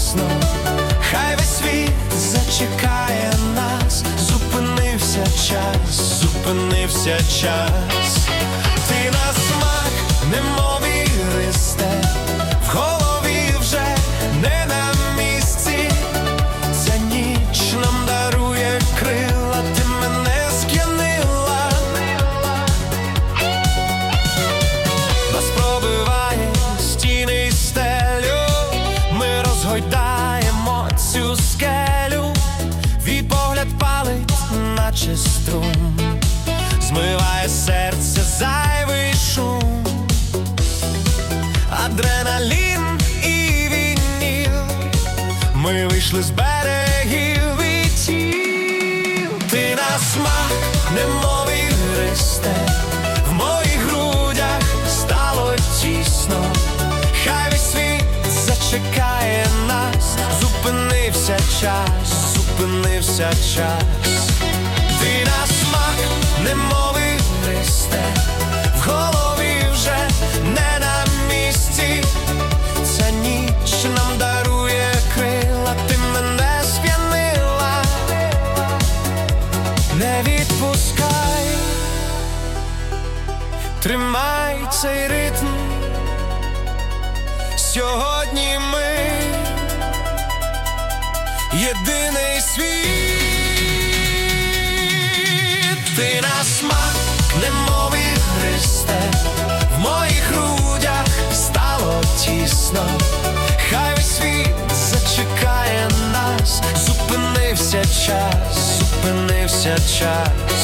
тісно, хай весь світ зачекає нас. Зупинився час, зупинився час. Ти на смак, немов іристе, в голові вже не на місці. Ця ніч нам дарує крила, ти мене сп'янила. Нас пробиває стіни й стелю, ми розгойдаємо цю скелю. Твій погляд палить, наче струм, змиває серце зайвий шум. Адреналін і вініл, ми вийшли з берегів і тіл. Ти на смак, немов іристе, в моїх грудях стало тісно, хай весь світ зачекає нас. Зупинився час, зупинився час. Ти на смак, немов іристе, в голові вже не на місці. Ця ніч нам дарує крила, ти мене сп'янила. Не відпускай, тримай цей ритм. Сьогодні ми єдиний світ. Ти на смак, немов іристе, в моїх грудях стало тісно, хай весь світ зачекає нас. Зупинився час, зупинився час.